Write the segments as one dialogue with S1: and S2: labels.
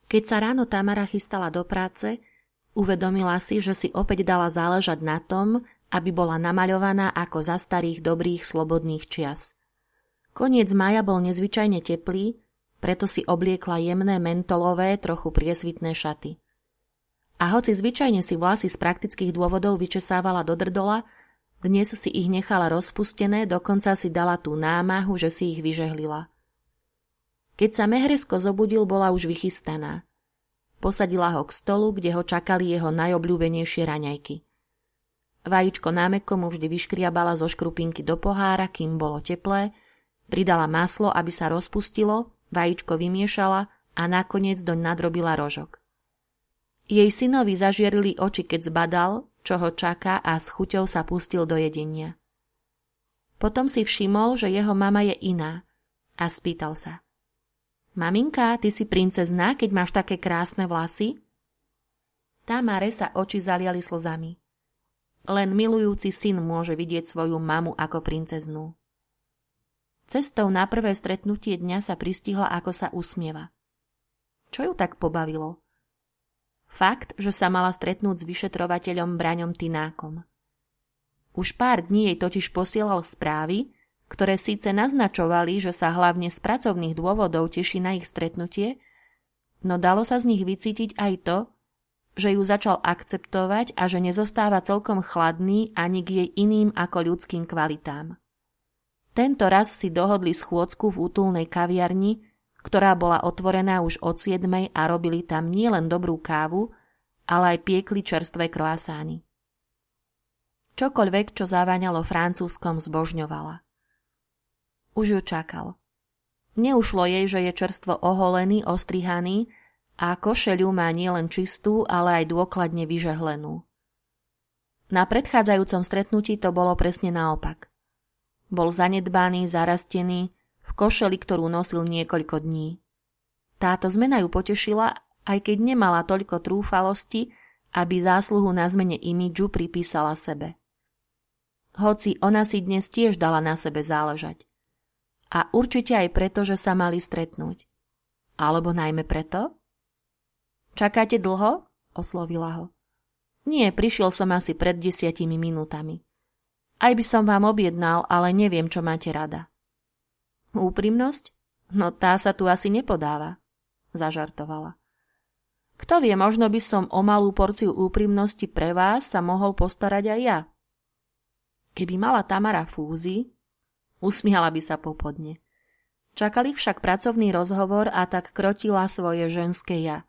S1: Keď sa ráno Tamara chystala do práce, uvedomila si, že si opäť dala záležať na tom, aby bola namaľovaná ako za starých dobrých slobodných čias. Koniec mája bol nezvyčajne teplý, preto si obliekla jemné mentolové, trochu priesvitné šaty. A hoci zvyčajne si vlasy z praktických dôvodov vyčesávala do drdola, dnes si ich nechala rozpustené, dokonca si dala tú námahu, že si ich vyžehlila. Keď sa Mehresko zobudil, bola už vychystaná. Posadila ho k stolu, kde ho čakali jeho najobľúbenejšie raňajky. Vajíčko námeko mu vždy vyškriabala zo škrupinky do pohára, kým bolo teplé, pridala maslo, aby sa rozpustilo, vajíčko vymiešala a nakoniec doň nadrobila rožok. Jej synovi zažierili oči, keď zbadal, čo ho čaká, a s chuťou sa pustil do jedenia. Potom si všimol, že jeho mama je iná a spýtal sa: Maminka, ty si princezná, keď máš také krásne vlasy? Tamare sa oči zaliali slzami. Len milujúci syn môže vidieť svoju mamu ako princeznú. Cestou na prvé stretnutie dňa sa pristihla, ako sa usmieva. Čo ju tak pobavilo? Fakt, že sa mala stretnúť s vyšetrovateľom Braňom Tynákom. Už pár dní jej totiž posielal správy, ktoré síce naznačovali, že sa hlavne z pracovných dôvodov teší na ich stretnutie, no dalo sa z nich vycítiť aj to, že ju začal akceptovať a že nezostáva celkom chladný ani k jej iným ako ľudským kvalitám. Tento raz si dohodli schôdzku v útulnej kaviarni, ktorá bola otvorená už od 7:00 a robili tam nielen dobrú kávu, ale aj piekli čerstvé croissány. Čokoľvek, čo zaváňalo francúzskom, zbožňovala. Už ju čakal. Neušlo jej, že je čerstvo oholený, ostrihaný a košeľu má nielen čistú, ale aj dôkladne vyžehlenú. Na predchádzajúcom stretnutí to bolo presne naopak. Bol zanedbaný, zarastený, v košeli, ktorú nosil niekoľko dní. Táto zmena ju potešila, aj keď nemala toľko trúfalosti, aby zásluhu na zmene imidžu pripísala sebe. Hoci ona si dnes tiež dala na sebe záležať. A určite aj preto, že sa mali stretnúť. Alebo najmä preto? Čakáte dlho? Oslovila ho. Nie, prišiel som asi pred 10 minútami. Aj by som vám objednal, ale neviem, čo máte rada. Úprimnosť? No tá sa tu asi nepodáva, zažartovala. Kto vie, možno by som o malú porciu úprimnosti pre vás sa mohol postarať aj ja. Keby mala Tamara fúzy, usmiala by sa popodne. Čakali však pracovný rozhovor a tak krotila svoje ženské ja.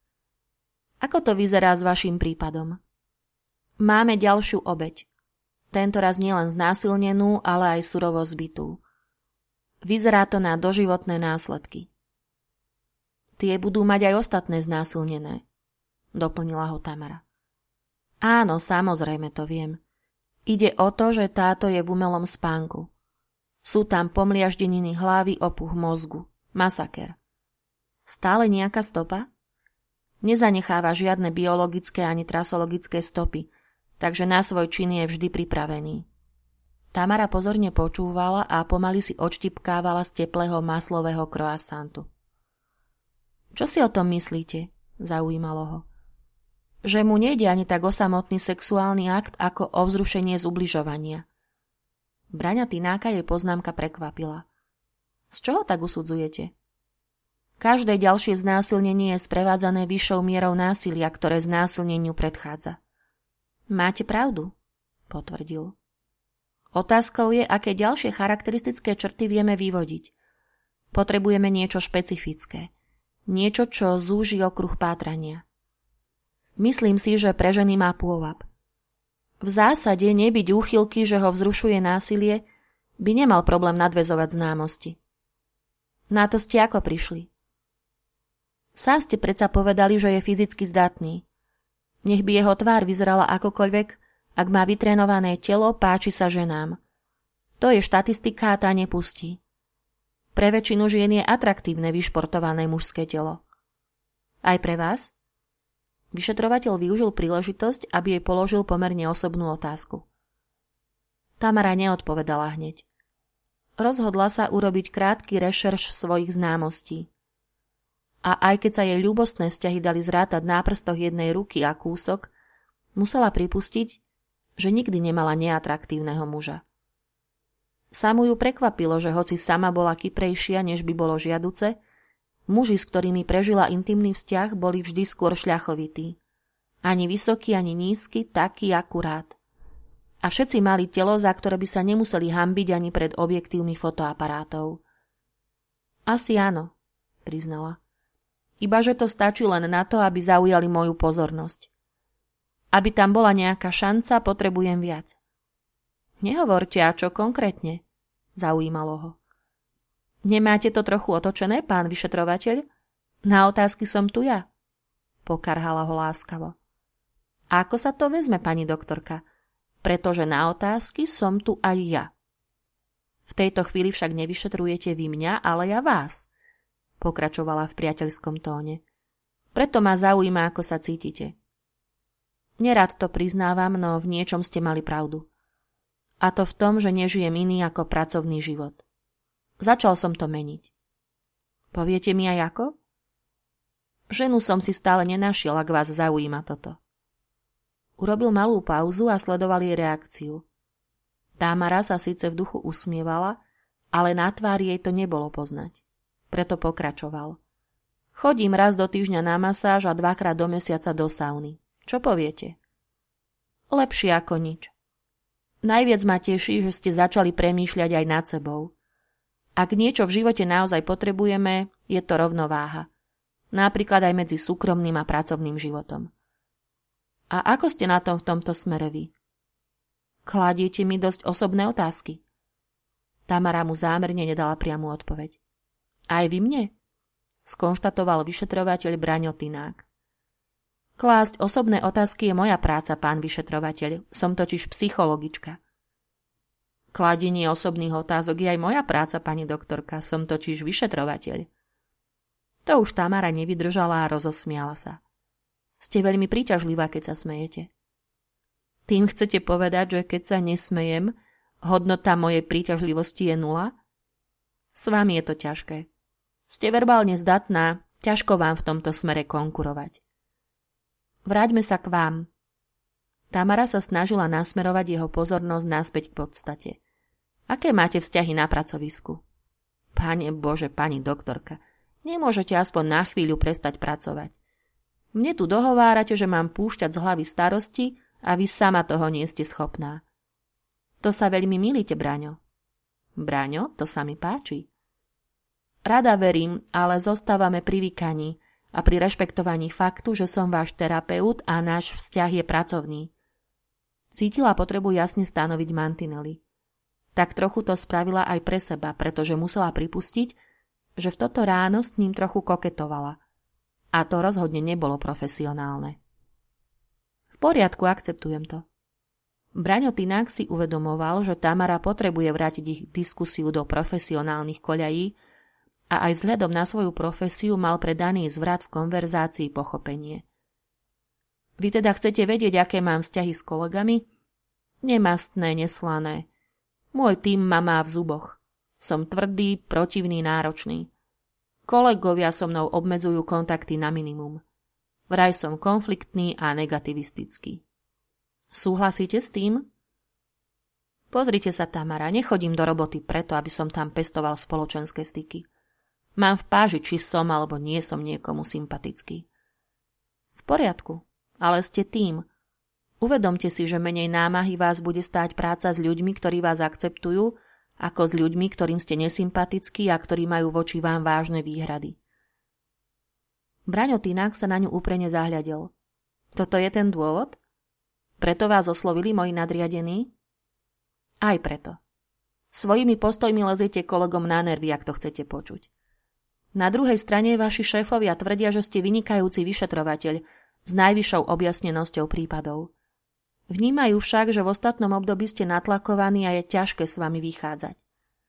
S1: Ako to vyzerá s vašim prípadom? Máme ďalšiu obeť. Tentoraz nielen znásilnenú, ale aj surovo zbitú. Vyzerá to na doživotné následky. Tie budú mať aj ostatné znásilnené, doplnila ho Tamara. Áno, samozrejme to viem. Ide o to, že táto je v umelom spánku. Sú tam pomliaždeniny hlavy, opuch mozgu. Masaker. Stále nejaká stopa? Nezanecháva žiadne biologické ani trasologické stopy, takže na svoj čin je vždy pripravený. Tamara pozorne počúvala a pomaly si odštipkávala z teplého maslového croissantu. Čo si o tom myslíte? Zaujímalo ho. Že mu nejde ani tak o samotný sexuálny akt, ako o vzrušenie z ubližovania. Braňa Tynáka jej poznámka prekvapila. Z čoho tak usudzujete? Každé ďalšie znásilnenie je sprevádzané vyššou mierou násilia, ktoré znásilneniu predchádza. Máte pravdu, potvrdil. Otázkou je, aké ďalšie charakteristické črty vieme vyvodiť. Potrebujeme niečo špecifické. Niečo, čo zúži okruh pátrania. Myslím si, že pre ženy má pôvab. V zásade nebyť úchylky, že ho vzrušuje násilie, by nemal problém nadväzovať známosti. Na to ste ako prišli? Sám ste predsa povedali, že je fyzicky zdatný. Nech by jeho tvár vyzerala akokoľvek, ak má vytrénované telo, páči sa ženám. To je štatistika a tá nepustí. Pre väčšinu žien je atraktívne vyšportované mužské telo. Aj pre vás? Vyšetrovateľ využil príležitosť, aby jej položil pomerne osobnú otázku. Tamara neodpovedala hneď. Rozhodla sa urobiť krátky rešerš svojich známostí. a aj keď sa jej ľúbostné vzťahy dali zrátať na prstoch jednej ruky a kúsok, musela pripustiť, že nikdy nemala neatraktívneho muža. Samu ju prekvapilo, že hoci sama bola kyprejšia, než by bolo žiaduce, muži, s ktorými prežila intimný vzťah, boli vždy skôr šľachovití. Ani vysoký, ani nízky, taký akurát. A všetci mali telo, za ktoré by sa nemuseli hanbiť ani pred objektívmi fotoaparátov. Asi áno, priznala. Ibaže to stačí len na to, aby zaujali moju pozornosť. Aby tam bola nejaká šanca, potrebujem viac. Nehovorte, a čo konkrétne? Zaujímalo ho. Nemáte to trochu otočené, pán vyšetrovateľ? Na otázky som tu ja. Pokarhala ho láskavo. A ako sa to vezme, pani doktorka? Pretože na otázky som tu aj ja. V tejto chvíli však nevyšetrujete vy mňa, ale ja vás, pokračovala v priateľskom tóne. Preto ma zaujíma, ako sa cítite. Nerad to priznávam, no v niečom ste mali pravdu. A to v tom, že nežijem iný ako pracovný život. Začal som to meniť. Poviete mi aj ako? Ženu som si stále nenašiel, ak vás zaujíma toto. Urobil malú pauzu a sledoval jej reakciu. Támara sa síce v duchu usmievala, ale na tvári jej to nebolo poznať. Preto pokračoval. Chodím raz do týždňa na masáž a 2-krát do mesiaca do sauny. Čo poviete? Lepšie ako nič. Najviac ma teší, že ste začali premýšľať aj nad sebou. Ak niečo v živote naozaj potrebujeme, je to rovnováha. Napríklad aj medzi súkromným a pracovným životom. A ako ste na tom v tomto smere vy? Kladiete mi dosť osobné otázky. Tamara mu zámerne nedala priamu odpoveď. Aj vy mne? Skonštatoval vyšetrovateľ Braňo Tynák. Klásť osobné otázky je moja práca, pán vyšetrovateľ. Som totiž psychologička. Kladenie osobných otázok je aj moja práca, pani doktorka. Som totiž vyšetrovateľ. To už Tamara nevydržala a rozosmiala sa. Ste veľmi príťažlivá, keď sa smejete. Tým chcete povedať, že keď sa nesmejem, hodnota mojej príťažlivosti je 0? S vami je to ťažké. Ste verbálne zdatná, ťažko vám v tomto smere konkurovať. Vráťme sa k vám. Tamara sa snažila nasmerovať jeho pozornosť naspäť k podstate. Aké máte vzťahy na pracovisku? Pane Bože, pani doktorka, nemôžete aspoň na chvíľu prestať pracovať. Mne tu dohovárate, že mám púšťať z hlavy starosti a vy sama toho nie ste schopná. To sa veľmi milíte, Braňo. Braňo, to sa mi páči. Rada verím, ale zostávame pri vykaní a pri rešpektovaní faktu, že som váš terapeut a náš vzťah je pracovný. Cítila potrebu jasne stanoviť mantinely. Tak trochu to spravila aj pre seba, pretože musela pripustiť, že v toto ráno s ním trochu koketovala. A to rozhodne nebolo profesionálne. V poriadku, akceptujem to. Braňo Tynák si uvedomoval, že Tamara potrebuje vrátiť ich diskusiu do profesionálnych koľají a aj vzhľadom na svoju profesiu mal pre daný zvrat v konverzácii pochopenie. Vy teda chcete vedieť, aké mám vzťahy s kolegami? Nemastné, neslané. Môj tím ma má v zuboch. Som tvrdý, protivný, náročný. Kolegovia so mnou obmedzujú kontakty na minimum. Vraj som konfliktný a negativistický. Súhlasíte s tým? Pozrite sa, Tamara, nechodím do roboty preto, aby som tam pestoval spoločenské styky. Mám v páži, či som alebo nie som niekomu sympatický. V poriadku, ale ste tým. Uvedomte si, že menej námahy vás bude stáť práca s ľuďmi, ktorí vás akceptujú, ako s ľuďmi, ktorým ste nesympatickí a ktorí majú voči vám vážne výhrady. Braňo Tynák sa na ňu úprene zahľadel. Toto je ten dôvod? Preto vás oslovili moji nadriadení? Aj preto. Svojimi postojmi leziete kolegom na nervy, ak to chcete počuť. Na druhej strane vaši šéfovia tvrdia, že ste vynikajúci vyšetrovateľ s najvyššou objasnenosťou prípadov. Vnímajú však, že v ostatnom období ste natlakovaní a je ťažké s vami vychádzať.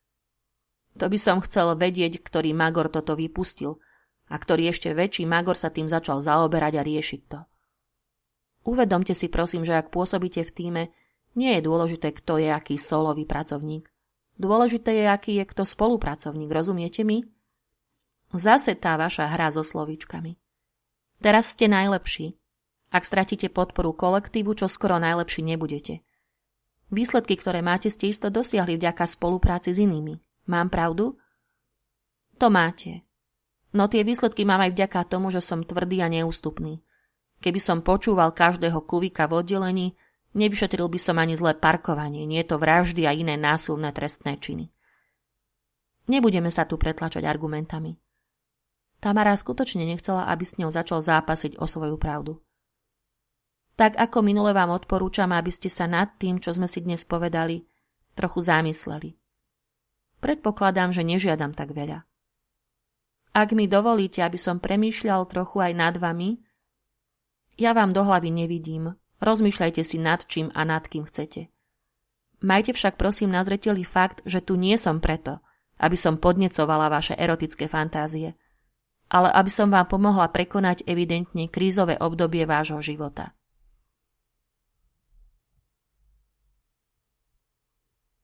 S1: To by som chcel vedieť, ktorý magor toto vypustil a ktorý ešte väčší magor sa tým začal zaoberať a riešiť to. Uvedomte si prosím, že ak pôsobíte v tíme, nie je dôležité, kto je aký solový pracovník. Dôležité je, aký je kto spolupracovník, rozumiete mi? Zase tá vaša hra so slovíčkami. Teraz ste najlepší. Ak stratíte podporu kolektívu, čo skoro najlepší nebudete. Výsledky, ktoré máte, ste isto dosiahli vďaka spolupráci s inými. Mám pravdu? To máte. No tie výsledky mám aj vďaka tomu, že som tvrdý a neústupný. Keby som počúval každého kuvika v oddelení, nevyšetril by som ani zlé parkovanie, nie to vraždy a iné násilné trestné činy. Nebudeme sa tu pretlačať argumentami. Tamara skutočne nechcela, aby s ňou začal zápasiť o svoju pravdu. Tak ako minule vám odporúčam, aby ste sa nad tým, čo sme si dnes povedali, trochu zamysleli. Predpokladám, že nežiadam tak veľa. Ak mi dovolíte, aby som premýšľal trochu aj nad vami, ja vám do hlavy nevidím, rozmýšľajte si nad čím a nad kým chcete. Majte však prosím na zreteli fakt, že tu nie som preto, aby som podnecovala vaše erotické fantázie, ale aby som vám pomohla prekonať evidentne krízové obdobie vášho života.